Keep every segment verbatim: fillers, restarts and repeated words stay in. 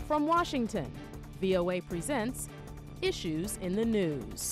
From Washington, V O A presents Issues in the News.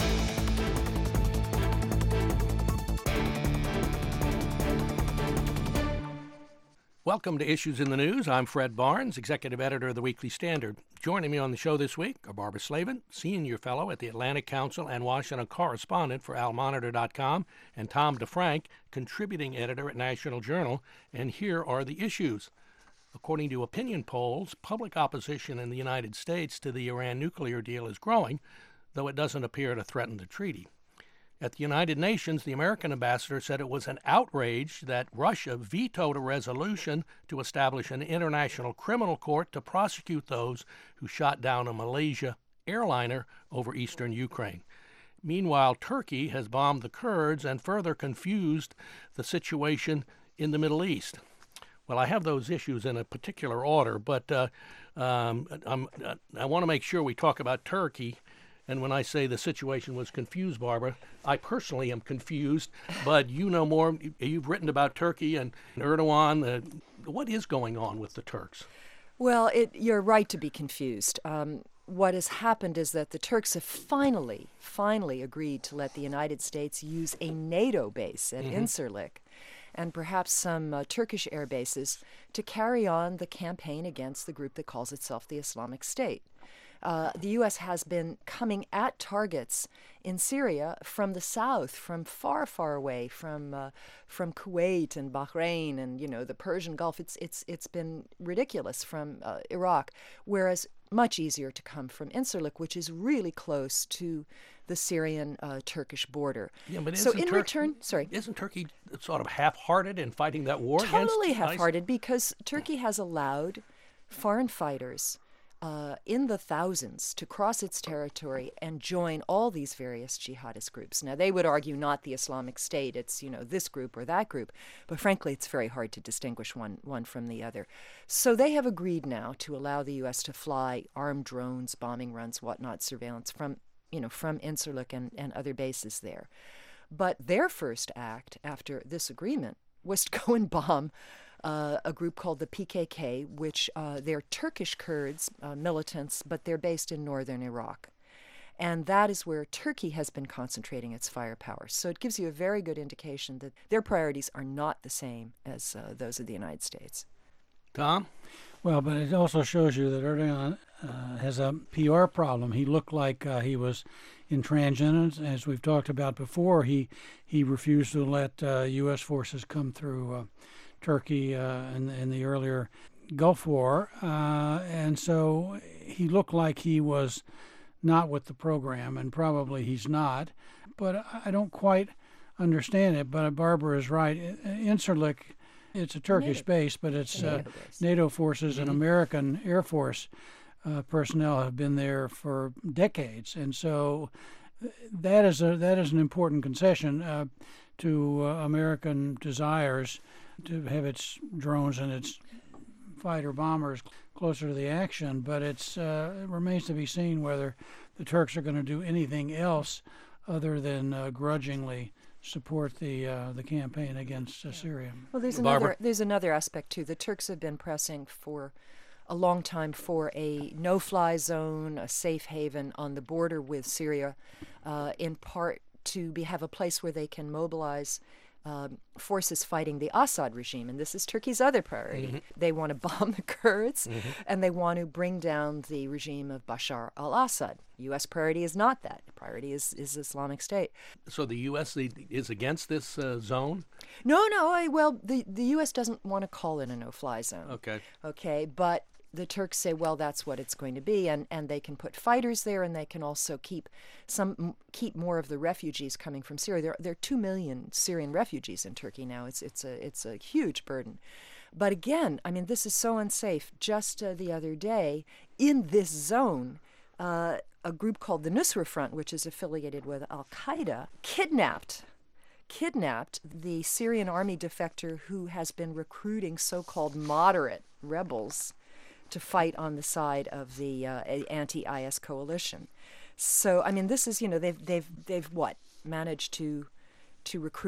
Welcome to Issues in the News. I'm Fred Barnes, Executive Editor of the Weekly Standard. Joining me on the show this week are Barbara Slavin, Senior Fellow at the Atlantic Council and Washington Correspondent for Al Monitor dot com, and Tom DeFrank, Contributing Editor at National Journal. And here are the issues. According to opinion polls, public opposition in the United States to the Iran nuclear deal is growing, though it doesn't appear to threaten the treaty. At the United Nations, the American ambassador said it was an outrage that Russia vetoed a resolution to establish an international criminal court to prosecute those who shot down a Malaysia airliner over eastern Ukraine. Meanwhile, Turkey has bombed the Kurds and further confused the situation in the Middle East. Well, I have those issues in a particular order, but uh, um, I'm, I want to make sure we talk about Turkey. And when I say the situation was confused, Barbara, I personally am confused, but you know more. You've written about Turkey and Erdogan. Uh, what is going on with the Turks? Well, it, you're right to be confused. Um, what has happened is that the Turks have finally, finally agreed to let the United States use a NATO base at mm-hmm. Incirlik and perhaps some uh, Turkish air bases to carry on the campaign against the group that calls itself the Islamic State. Uh, the U S has been coming at targets in Syria from the south, from far, far away, from uh, from Kuwait and Bahrain and, you know, the Persian Gulf. It's it's it's been ridiculous from uh, Iraq, whereas much easier to come from Incirlik, which is really close to the Syrian-Turkish uh, border. Yeah, but so in Tur- return, sorry, isn't Turkey sort of half-hearted in fighting that war? Totally against half-hearted, because Turkey has allowed foreign fighters Uh, in the thousands to cross its territory and join all these various jihadist groups. Now, they would argue not the Islamic State, it's, you know, this group or that group, but frankly, it's very hard to distinguish one, one from the other. So they have agreed now to allow the U S to fly armed drones, bombing runs, whatnot, surveillance from, you know, from Incirlik and, and other bases there. But their first act after this agreement was to go and bomb Uh, a group called the P K K, which uh, they're Turkish Kurds uh, militants, but they're based in northern Iraq. And that is where Turkey has been concentrating its firepower. So it gives you a very good indication that their priorities are not the same as uh, those of the United States. Tom? Well, but it also shows you that Erdogan uh, has a P R problem. He looked like uh, he was intransigent. As we've talked about before, he, he refused to let uh, U S forces come through uh, Turkey uh, in, in the earlier Gulf War, uh, and so he looked like he was not with the program, and probably he's not, but I don't quite understand it. But Barbara is right. Incirlik, it's a Turkish NATO. base, but it's uh, NATO, NATO forces and American Air Force uh, personnel have been there for decades, and so that is a that is an important concession uh, to uh, American desires to have its drones and its fighter bombers closer to the action, but it's uh, it remains to be seen whether the Turks are going to do anything else other than uh, grudgingly support the uh, the campaign against uh, Syria. Well, there's Barbara? another there's another aspect too. The Turks have been pressing for a long time for a no-fly zone, a safe haven on the border with Syria, uh, in part to be have a place where they can mobilize Um, forces fighting the Assad regime, and this is Turkey's other priority. Mm-hmm. They want to bomb the Kurds, mm-hmm. and they want to bring down the regime of Bashar al-Assad. U S priority is not that. The priority is, is Islamic State. So the U S is against this uh, zone? No, no. I, well, the, the U S doesn't want to call it a no-fly zone. Okay. Okay, but the Turks say, well, that's what it's going to be, and, and they can put fighters there, and they can also keep some keep more of the refugees coming from Syria. There, there are two million Syrian refugees in Turkey now. It's it's a it's a huge burden. But again, I mean, this is so unsafe. Just uh, the other day, in this zone, uh, a group called the Nusra Front, which is affiliated with Al-Qaeda, kidnapped kidnapped the Syrian army defector who has been recruiting so-called moderate rebels to fight on the side of the uh, anti-I S coalition. So, I mean, this is, you know, they've they've they've what managed to to recruit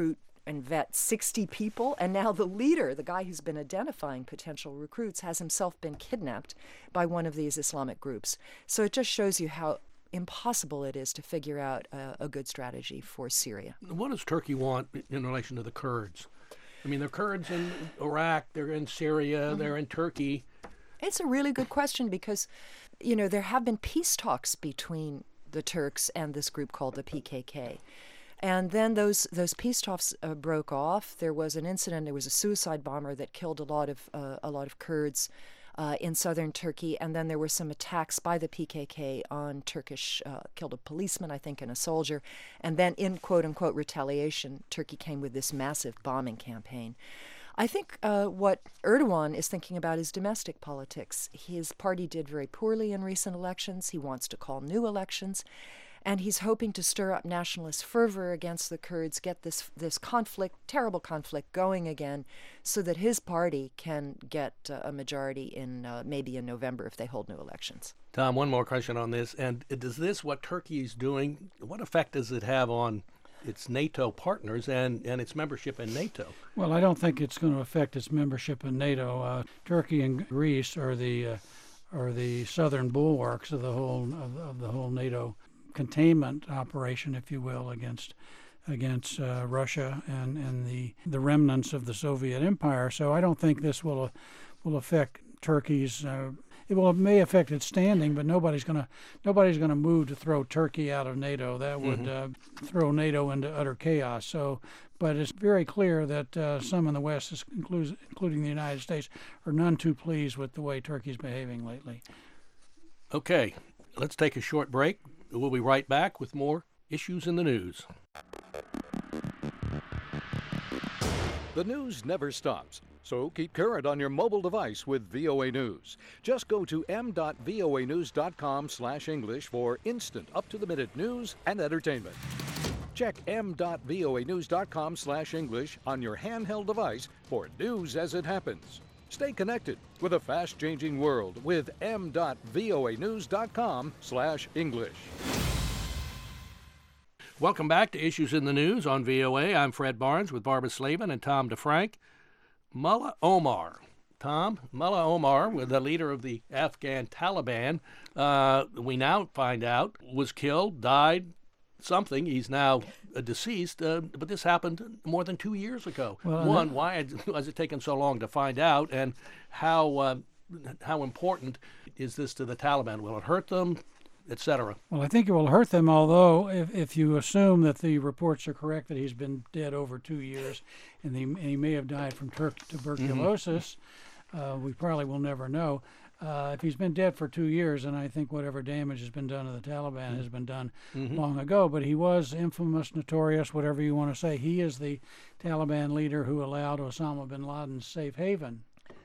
and vet sixty people, and now the leader, the guy who's been identifying potential recruits, has himself been kidnapped by one of these Islamic groups. So it just shows you how impossible it is to figure out a, a good strategy for Syria. What does Turkey want in relation to the Kurds? I mean, the Kurds in Iraq, they're in Syria, mm-hmm. they're in Turkey. It's a really good question because, you know, there have been peace talks between the Turks and this group called the P K K. And then those those peace talks uh, broke off. There was an incident. There was a suicide bomber that killed a lot of uh, a lot of Kurds uh, in southern Turkey. And then there were some attacks by the P K K on Turkish, uh, killed a policeman, I think, and a soldier. And then in quote unquote retaliation, Turkey came with this massive bombing campaign. I think uh, what Erdogan is thinking about is domestic politics. His party did very poorly in recent elections. He wants to call new elections. And he's hoping to stir up nationalist fervor against the Kurds, get this this conflict, terrible conflict, going again, so that his party can get uh, a majority in uh, maybe in November if they hold new elections. Tom, one more question on this. And does this, what Turkey is doing, what effect does it have on its NATO partners and, and its membership in NATO? Well, I don't think it's going to affect its membership in NATO. Uh, Turkey and Greece are the uh, are the southern bulwarks of the whole of, of the whole NATO containment operation, if you will, against against uh, Russia and, and the the remnants of the Soviet Empire. So I don't think this will uh, will affect Turkey's. Uh, it will it may affect its standing, but nobody's gonna nobody's gonna move to throw Turkey out of NATO. That would mm-hmm. uh, throw NATO into utter chaos. So, but it's very clear that uh, some in the West, including the United States, are none too pleased with the way Turkey's behaving lately. Okay, let's take a short break. We'll be right back with more Issues in the News. The news never stops, so keep current on your mobile device with V O A News. Just go to m dot voa news dot com slash English for instant, up-to-the-minute news and entertainment. Check m dot voa news dot com slash English on your handheld device for news as it happens. Stay connected with a fast-changing world with m dot voa news dot com slash English. Welcome back to Issues in the News on V O A. I'm Fred Barnes with Barbara Slavin and Tom DeFrank. Mullah Omar. Tom, Mullah Omar, the leader of the Afghan Taliban, uh, we now find out was killed, died, something. He's now uh, deceased, uh, but this happened more than two years ago. Well, One, why has it taken so long to find out, and how uh, how important is this to the Taliban? Will it hurt them, et cetera? Well, I think it will hurt them, although if, if you assume that the reports are correct, that he's been dead over two years, and he, and he may have died from tur- tuberculosis, mm-hmm. uh, we probably will never know. Uh, if he's been dead for two years, and I think whatever damage has been done to the Taliban mm-hmm. has been done mm-hmm. long ago, but he was infamous, notorious, whatever you want to say. He is the Taliban leader who allowed Osama bin Laden's safe haven.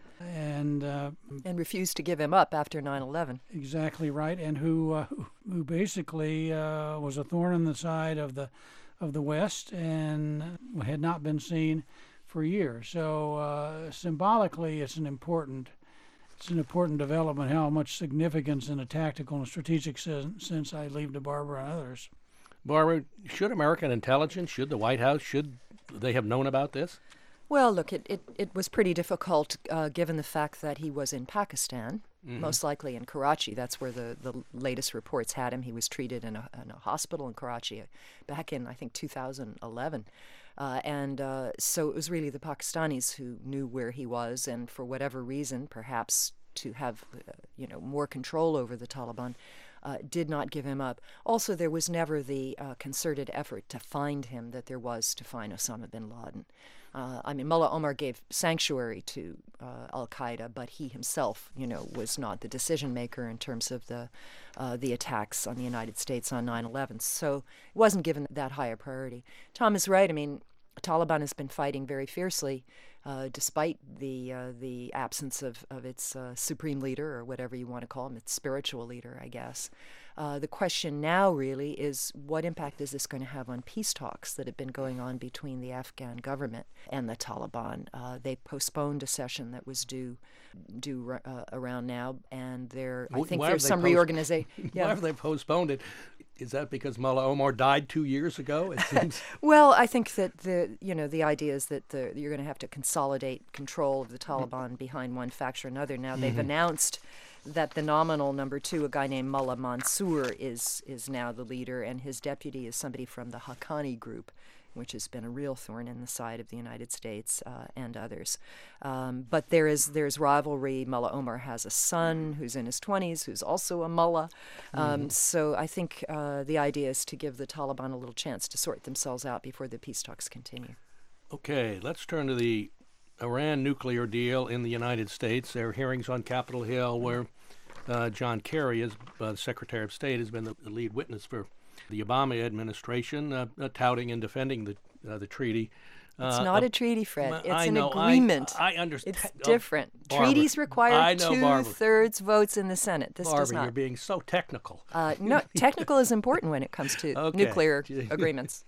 And uh, and refused to give him up after nine eleven. Exactly right, and who uh, who basically uh, was a thorn in the side of the of the West and had not been seen for years. So uh, symbolically, it's an important it's an important development. How much significance in a tactical and strategic sense I leave to Barbara and others. Barbara, should American intelligence, should the White House, should they have known about this? Well, look, it, it, it was pretty difficult uh, given the fact that he was in Pakistan, mm-hmm. most likely in Karachi. That's where the, the latest reports had him. He was treated in a, in a hospital in Karachi back in, I think, two thousand eleven. Uh, and uh, so it was really the Pakistanis who knew where he was, and for whatever reason, perhaps to have uh, you know more control over the Taliban, uh, did not give him up. Also, there was never the uh, concerted effort to find him that there was to find Osama bin Laden. Uh, I mean, Mullah Omar gave sanctuary to uh, Al-Qaeda, but he himself, you know, was not the decision maker in terms of the uh, the attacks on the United States on nine eleven. So it wasn't given that high a priority. Tom is right. I mean, Taliban has been fighting very fiercely, uh, despite the uh, the absence of of its uh, supreme leader, or whatever you want to call him, its spiritual leader, I guess. Uh, the question now really is, what impact is this going to have on peace talks that have been going on between the Afghan government and the Taliban? Uh, they postponed a session that was due due uh, around now, and there I think Why there's have they some post- reorganization. Why have they postponed it? Is that because Mullah Omar died two years ago? It seems. Well, I think that the you know the idea is that the, you're going to have to consolidate control of the Taliban behind one faction or another. Now they've Mm-hmm. announced that the nominal number two, a guy named Mullah Mansour, is is now the leader, and his deputy is somebody from the Haqqani group, which has been a real thorn in the side of the United States uh, and others. Um, but there is there's rivalry. Mullah Omar has a son who's in his twenties, who's also a mullah. Um, Mm-hmm. So I think uh, the idea is to give the Taliban a little chance to sort themselves out before the peace talks continue. Okay, let's turn to the Iran nuclear deal in the United States. There are hearings on Capitol Hill where uh, John Kerry, as uh, Secretary of State, has been the, the lead witness for the Obama administration, uh, uh, touting and defending the uh, the treaty. It's Uh, not uh, a treaty, Fred. It's I an know, I- agreement. I, understand. It's Oh, different. Barbara, Treaties require I know, Barbara. two-thirds votes in the Senate. This does Barbara, not. you're being so technical. Uh, no, technical is important when it comes to Okay. nuclear agreements.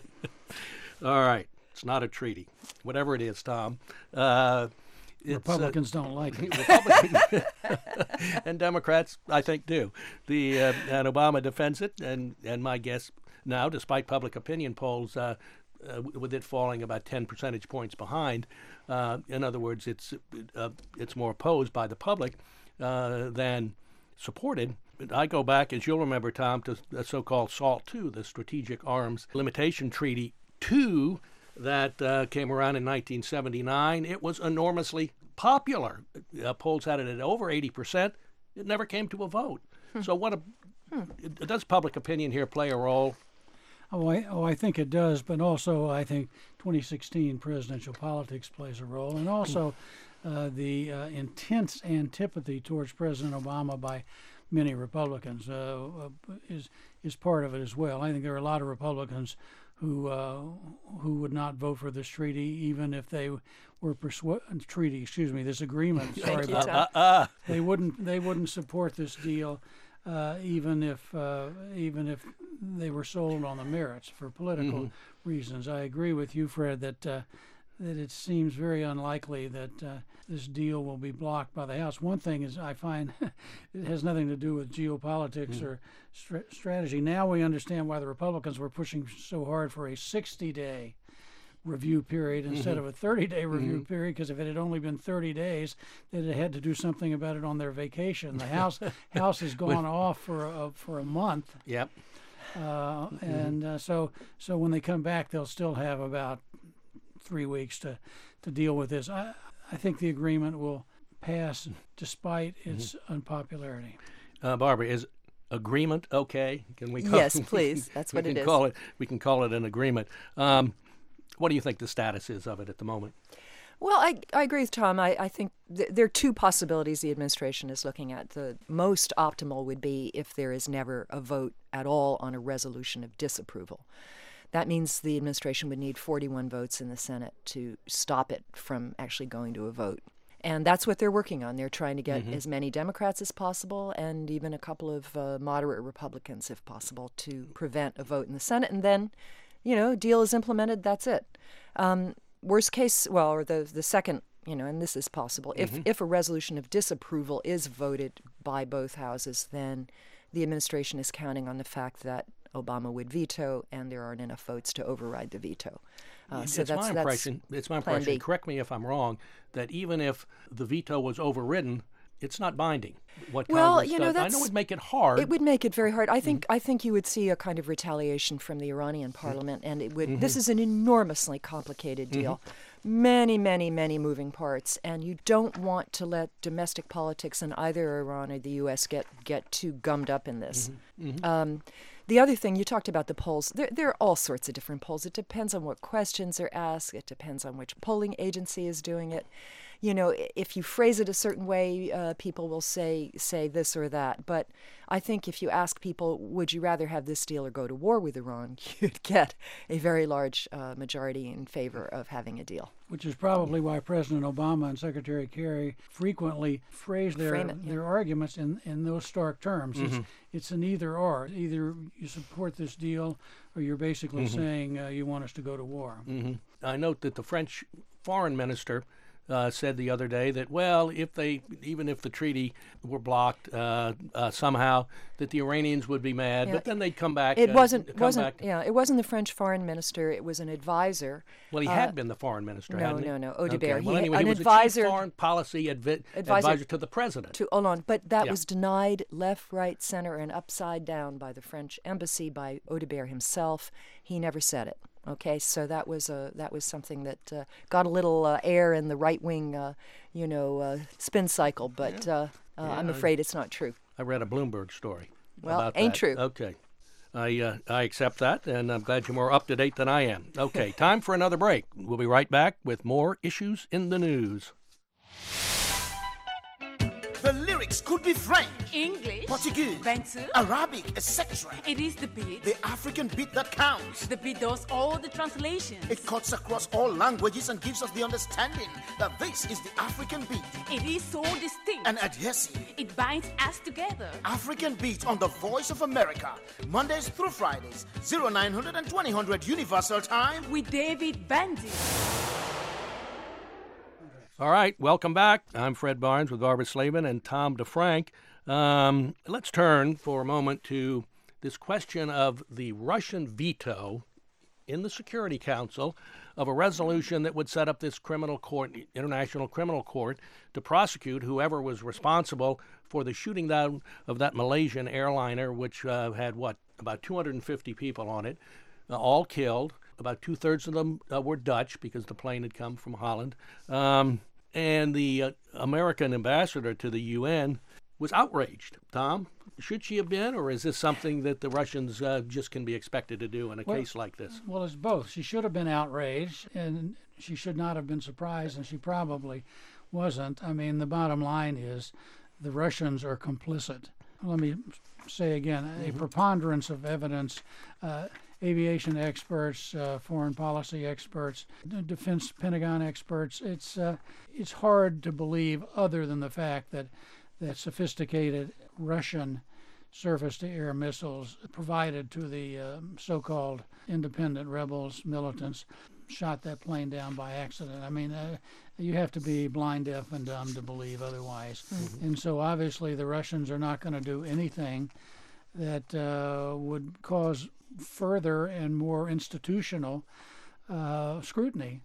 All right, it's not a treaty, whatever it is, Tom. Uh, it's, uh, Republicans don't like it. Republicans and Democrats, I think, do. The uh, and Obama defends it, and and my guess now, despite public opinion polls, uh, uh, with it falling about ten percentage points behind, uh, in other words, it's uh, it's more opposed by the public uh, than supported. I go back, as you'll remember, Tom, to the so-called SALT two, the Strategic Arms Limitation Treaty two, that uh, came around in nineteen seventy-nine. It was enormously popular. Uh, polls had it at over eighty percent. It never came to a vote. Hmm. So what a, hmm. does public opinion here play a role? Oh I, oh, I think it does, but also I think twenty sixteen presidential politics plays a role, and also uh, the uh, intense antipathy towards President Obama by many Republicans uh, uh, is is part of it as well. I think there are a lot of Republicans who uh, who would not vote for this treaty, even if they were persuaded. Treaty, excuse me, this agreement. Sorry you, about Tom. that. Uh, uh, They wouldn't. They wouldn't support this deal, uh, even if uh, even if they were sold on the merits for political Mm-hmm. reasons. I agree with you, Fred, that uh, that it seems very unlikely that uh, this deal will be blocked by the House. One thing is, I find it has nothing to do with geopolitics Mm-hmm. or stra- strategy. Now we understand why the Republicans were pushing so hard for a sixty-day review period instead Mm-hmm. of a thirty-day review mm-hmm. period, because if it had only been thirty days, they'd have had to do something about it on their vacation. The House House has gone off for a, for a month. Yep. Uh, mm-hmm. And uh, so so when they come back, they'll still have about three weeks to, to deal with this. I, I think the agreement will pass despite its mm-hmm. unpopularity. Uh, Barbara, is agreement okay? Can we call Yes, it, please. That's what we it can is. Call it, we can call it an agreement. Um, what do you think the status is of it at the moment? Well, I, I agree with Tom. I, I think th- there are two possibilities the administration is looking at. The most optimal would be if there is never a vote at all on a resolution of disapproval. That means the administration would need forty-one votes in the Senate to stop it from actually going to a vote. And that's what they're working on. They're trying to get mm-hmm. as many Democrats as possible and even a couple of uh, moderate Republicans, if possible, to prevent a vote in the Senate. And then, you know, deal is implemented, that's it. Um, worst case, well, or the the second, you know, and this is possible, if, mm-hmm. if a resolution of disapproval is voted by both houses, then the administration is counting on the fact that Obama would veto, and there aren't enough votes to override the veto. Uh, so it's that's, my impression. That's it's my plan impression. B. Correct me if I'm wrong. That even if the veto was overridden, it's not binding. What well, Congress you know, does. that's, I know it would make it hard. It would make it very hard. I think. Mm-hmm. I think you would see a kind of retaliation from the Iranian Parliament, and it would. Mm-hmm. This is an enormously complicated deal. Mm-hmm. Many, many, many moving parts, and you don't want to let domestic politics in either Iran or the U S get get too gummed up in this. Mm-hmm. Mm-hmm. Um, The other thing, you talked about the polls. There, there are all sorts of different polls. It depends on what questions are asked. It depends on which polling agency is doing it. you know, if you phrase it a certain way, uh, people will say say this or that. But I think if you ask people, would you rather have this deal or go to war with Iran, you'd get a very large uh, majority in favor of having a deal. Which is probably why President Obama and Secretary Kerry frequently phrase their Frame it, yeah. their arguments in, in those stark terms. Mm-hmm. It's, it's an either or. Either you support this deal or you're basically Mm-hmm. saying uh, you want us to go to war. Mm-hmm. I note that the French foreign minister uh, said the other day that, well, if they, even if the treaty were blocked uh, uh, somehow, that the Iranians would be mad, Yeah. but then they'd come back. It uh, wasn't come wasn't back. yeah. It wasn't the French foreign minister. It was an advisor. Well, he uh, had been the foreign minister, no, hadn't he? no, no, Okay. Audebert. Well, He- anyway, an he was advisor- the chief foreign policy advi- Advisor- advisor to the president. To hold on, but that Yeah. was denied left, right, center, and upside down by the French embassy, by Audebert himself. He never said it. Okay, so that was a that was something that uh, got a little uh, air in the right wing, uh, you know, uh, spin cycle. But uh, uh, I'm Yeah. afraid it's not true. I read a Bloomberg story Well, about ain't that. true. Okay. I uh, I accept that, and I'm glad you're more up to date than I am. Okay, time for another break. We'll be right back with more issues in the news. The lyrics could be French, English, Portuguese, Bantu. Arabic, et cetera. It is the beat. The African beat that counts. The beat does all the translations. It cuts across all languages and gives us the understanding that this is the African beat. It is so distinct. And adhesive. It binds us together. African beat on the Voice of America. Mondays through Fridays, oh nine hundred and twenty hundred Universal Time. With David Bandy. All right, welcome back. I'm Fred Barnes with Barbara Slavin and Tom DeFrank. Um, let's turn for a moment to this question of the Russian veto in the Security Council of a resolution that would set up this criminal court, international criminal court, to prosecute whoever was responsible for the shooting down of that Malaysian airliner, which uh, had, what, about two hundred fifty people on it, uh, all killed. About two-thirds of them uh, were Dutch because the plane had come from Holland. Um, and the uh, American ambassador to the U N was outraged. Tom, should she have been, or is this something that the Russians uh, just can be expected to do in a Well- case like this? Well, it's both. She should have been outraged, and she should not have been surprised, and she probably wasn't. I mean, the bottom line is the Russians are complicit. Let me say again, a preponderance of evidence, uh, aviation experts, uh, foreign policy experts, d- defense Pentagon experts. It's uh, it's hard to believe, other than the fact that that sophisticated Russian surface-to-air missiles provided to the um, so-called independent rebels, militants, shot that plane down by accident. I mean, uh, you have to be blind, deaf, and dumb to believe otherwise. Mm-hmm. And so obviously the Russians are not going to do anything that uh, would cause further and more institutional uh, scrutiny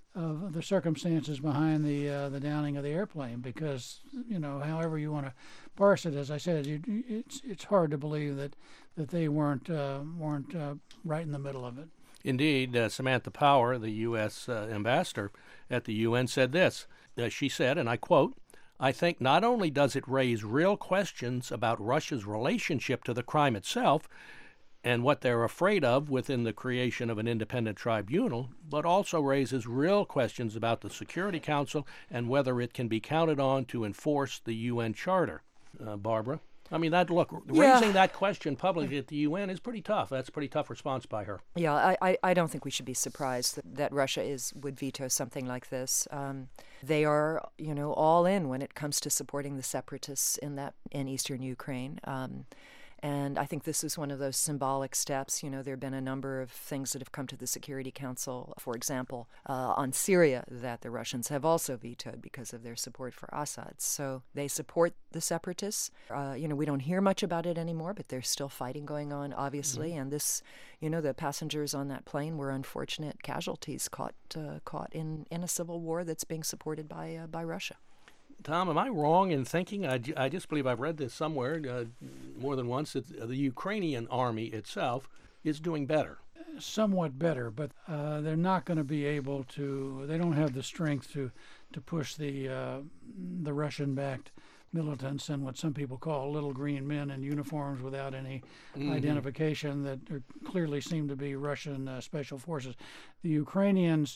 of the circumstances behind the uh, the downing of the airplane, because, you know, however you want to parse it, as I said, you, it's it's hard to believe that that they weren't uh, weren't uh, right in the middle of it. Indeed, uh, Samantha Power, the U S uh, ambassador at the U N, said this. Uh, she said, and I quote, "I think not only does it raise real questions about Russia's relationship to the crime itself and what they're afraid of within the creation of an independent tribunal, but also raises real questions about the Security Council and whether it can be counted on to enforce the U N Charter." Uh, Barbara? I mean, that look, Yeah. raising that question publicly at the U N is pretty tough. That's a pretty tough response by her. Yeah, I, I, I don't think we should be surprised that, that Russia is would veto something like this. Um, they are, you know, all in when it comes to supporting the separatists in that in eastern Ukraine. Um, And I think this is one of those symbolic steps. You know, there have been a number of things that have come to the Security Council, for example, uh, on Syria, that the Russians have also vetoed because of their support for Assad. So they support the separatists. Uh, you know, we don't hear much about it anymore, but there's still fighting going on, obviously. Mm-hmm. And this, you know, the passengers on that plane were unfortunate casualties caught uh, caught in, in a civil war that's being supported by uh, by Russia. Tom, am I wrong in thinking, I, I just believe I've read this somewhere uh, more than once, that the Ukrainian army itself is doing better? Somewhat better, but uh, they're not going to be able to, they don't have the strength to, to push the, uh, the Russian-backed militants and what some people call little green men in uniforms without any mm-hmm. identification that are, clearly seem to be Russian uh, special forces. The Ukrainians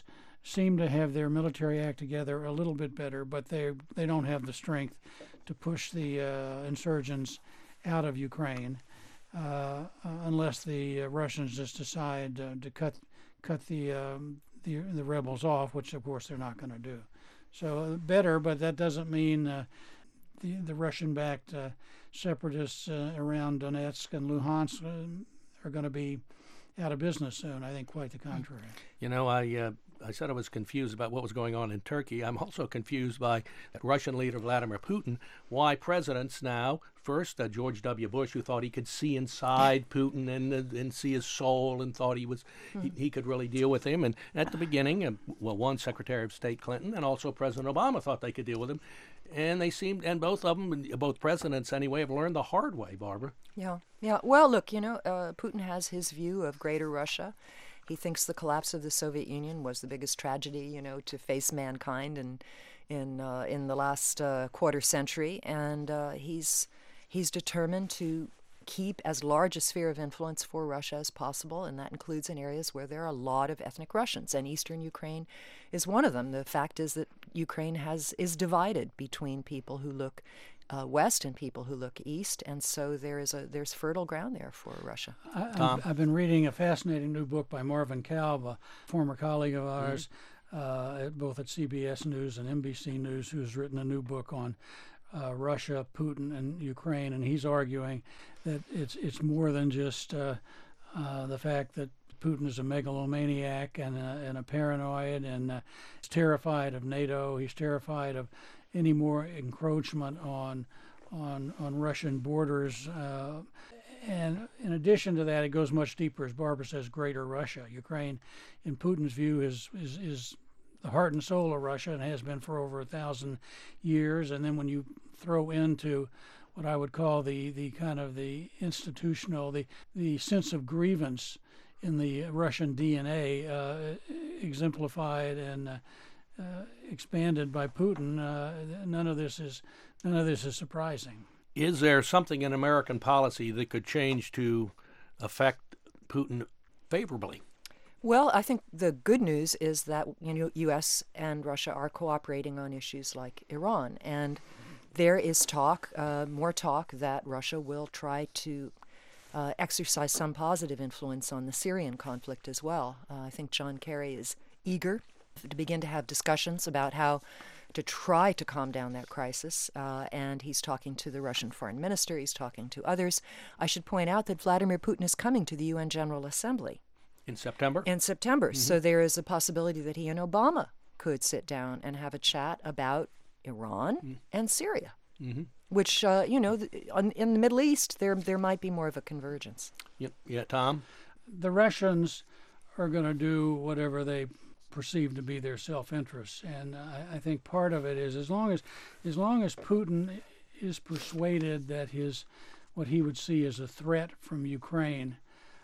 seem to have their military act together a little bit better, but they they don't have the strength to push the uh, insurgents out of Ukraine uh, uh, unless the uh, Russians just decide uh, to cut cut the, um, the the rebels off, which of course they're not going to do. So uh, better, but that doesn't mean uh, the the Russian-backed uh, separatists uh, around Donetsk and Luhansk uh, are going to be out of business soon. I think quite the contrary. You know, I uh, I said I was confused about what was going on in Turkey. I'm also confused by Russian leader Vladimir Putin. Why presidents now, first uh, George W. Bush, who thought he could see inside Putin and uh, and see his soul and thought he was he, he could really deal with him. And at the beginning, uh, well, one Secretary of State Clinton and also President Obama thought they could deal with him. And they seemed, and both of them, both presidents anyway, have learned the hard way, Barbara. Yeah, yeah. Well, look, you know, uh, Putin has his view of Greater Russia. He thinks the collapse of the Soviet Union was the biggest tragedy, you know, to face mankind in in uh, in the last uh, quarter century, and uh, he's he's determined to keep as large a sphere of influence for Russia as possible, and that includes in areas where there are a lot of ethnic Russians, and eastern Ukraine is one of them. The fact is that Ukraine has is divided between people who look uh, west and people who look east, and so there is a there's fertile ground there for Russia. I, I've, I've been reading a fascinating new book by Marvin Kalb, a former colleague of ours, mm-hmm. uh, at, both at C B S News and N B C News, who's written a new book on uh, Russia, Putin, and Ukraine, and he's arguing that it's it's more than just uh, uh, the fact that Putin is a megalomaniac and a, and a paranoid, and uh, he's terrified of NATO. He's terrified of any more encroachment on on on Russian borders. Uh, and in addition to that, it goes much deeper, as Barbara says, Greater Russia. Ukraine, in Putin's view, is is is the heart and soul of Russia and has been for over a thousand years. And then when you throw into what I would call the, the kind of the institutional, the, the sense of grievance in the Russian D N A, uh, exemplified and uh, uh, expanded by Putin, uh, none of this is none of this is surprising. Is there something in American policy that could change to affect Putin favorably? Well, I think the good news is that, you know, U S and Russia are cooperating on issues like Iran, and there is talk, uh, more talk, that Russia will try to uh, exercise some positive influence on the Syrian conflict as well. Uh, I think John Kerry is eager to begin to have discussions about how to try to calm down that crisis, uh, and he's talking to the Russian foreign minister, he's talking to others. I should point out that Vladimir Putin is coming to the U N General Assembly. In September? In September. Mm-hmm. So there is a possibility that he and Obama could sit down and have a chat about Iran mm-hmm. and Syria, mm-hmm. which, uh, you know, in the Middle East, there there might be more of a convergence. Yeah, yeah, Tom? The Russians are going to do whatever they perceive to be their self-interest, and I, I think part of it is as long as as long as Putin is persuaded that his what he would see as a threat from Ukraine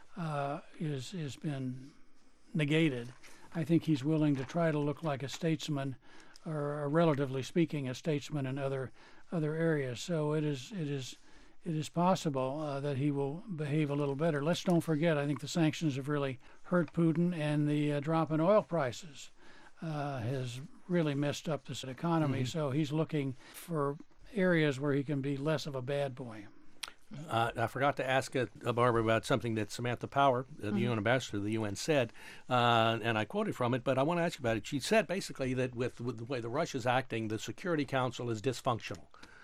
uh, is has been negated, I think he's willing to try to look like a statesman, or, or relatively speaking, a statesman in other other areas. So it is it is it is possible uh, that he will behave a little better. Let's don't forget, I think the sanctions have really hurt Putin, and the uh, drop in oil prices uh, has really messed up this economy. Mm-hmm. So he's looking for areas where he can be less of a bad boy. Uh, I forgot to ask uh, Barbara about something that Samantha Power, uh, the mm-hmm. U N ambassador to the U N, said, uh, and I quoted from it, but I want to ask you about it. She said basically that with, with the way the Russia's acting, the Security Council is dysfunctional.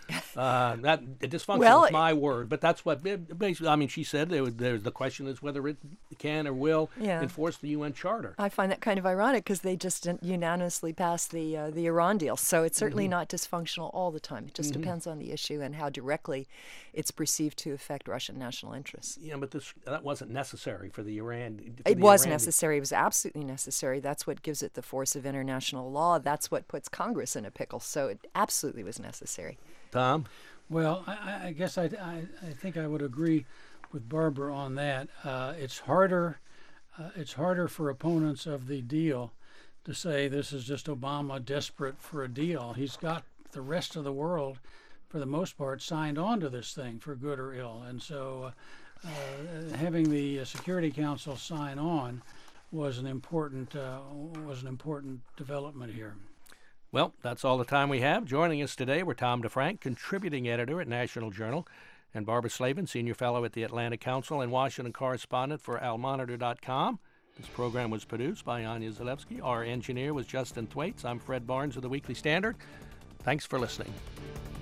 Uh, that dysfunctional well, is my word, but that's what basically. I mean, she said there, there's the question is whether it can or will yeah. enforce the U N Charter. I find that kind of ironic because they just unanimously passed the uh, the Iran deal, so it's certainly mm-hmm. not dysfunctional all the time. It just mm-hmm. depends on the issue and how directly it's perceived to affect Russian national interests. Yeah, but this that wasn't necessary for the Iran. For it the was Iran necessary. It was absolutely necessary. That's what gives it the force of international law. That's what puts Congress in a pickle. So it absolutely was necessary. Tom? Well, I, I guess I, I, I think I would agree with Barbara on that. Uh, it's harder uh, it's harder for opponents of the deal to say this is just Obama desperate for a deal. He's got the rest of the world, for the most part, signed on to this thing for good or ill. And so uh, uh, having the Security Council sign on was an important uh, was an important development here. Well, that's all the time we have. Joining us today were Tom DeFrank, contributing editor at National Journal, and Barbara Slavin, senior fellow at the Atlantic Council and Washington correspondent for Al Monitor dot com. This program was produced by Anya Zalewski. Our engineer was Justin Thwaites. I'm Fred Barnes of the Weekly Standard. Thanks for listening.